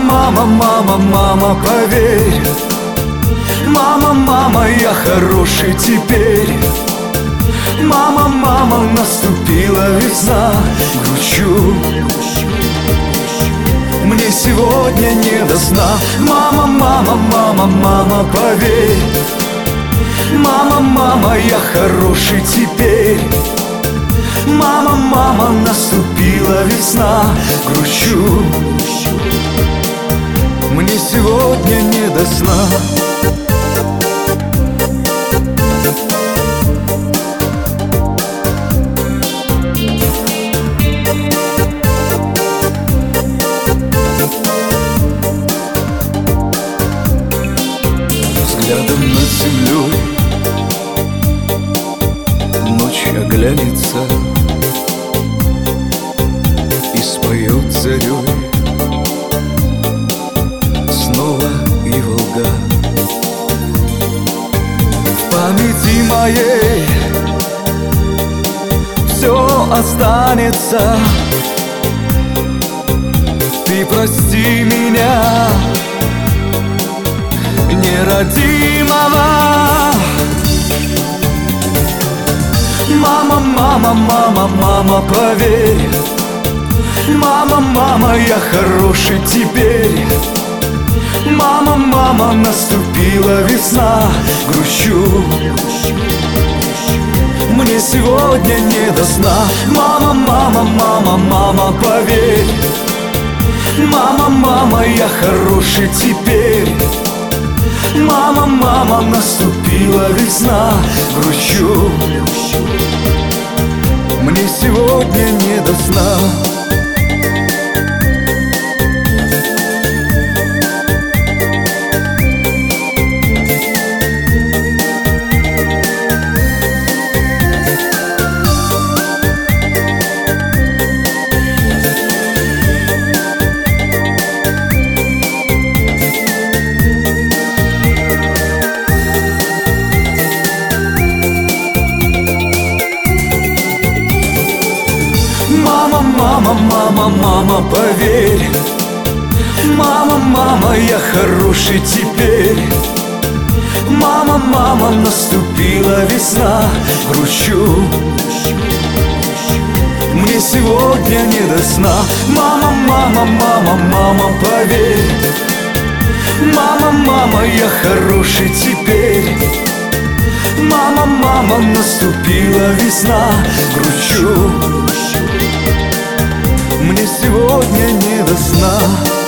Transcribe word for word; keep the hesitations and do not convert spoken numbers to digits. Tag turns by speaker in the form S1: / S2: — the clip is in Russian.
S1: мама, мама, мама, поверь. Мама, мама, я хороший теперь. Мама, мама, наступила весна. Грущу, мне сегодня не до сна. Мама, мама, мама, мама, поверь. Мама, мама, я хороший теперь. Мама, мама, наступила весна. Грущу, мне сегодня не до сна. Взглядом над землей ночь оглянется и споет зарей снова и Волга. В памяти моей все останется. Ты прости меня, неродимого. Мама, мама, мама, мама, поверь. Мама, мама, я хороший теперь. Мама, мама, наступила весна. Грущу, мне сегодня не до сна. Мама, мама, мама, мама, поверь. Мама, мама, я хороший теперь. Мама, мама, наступила весна. Грущу, мне сегодня не до сна. Мама, мама, мама, мама, поверь. Мама, мама, я хороший теперь. Мама, мама, наступила весна. Грущу, мне сегодня не до сна. Мама, мама, мама, мама, поверь. Мама, мама, я хороший теперь. Мама, мама, наступила весна. Грущу, мне сегодня не до сна.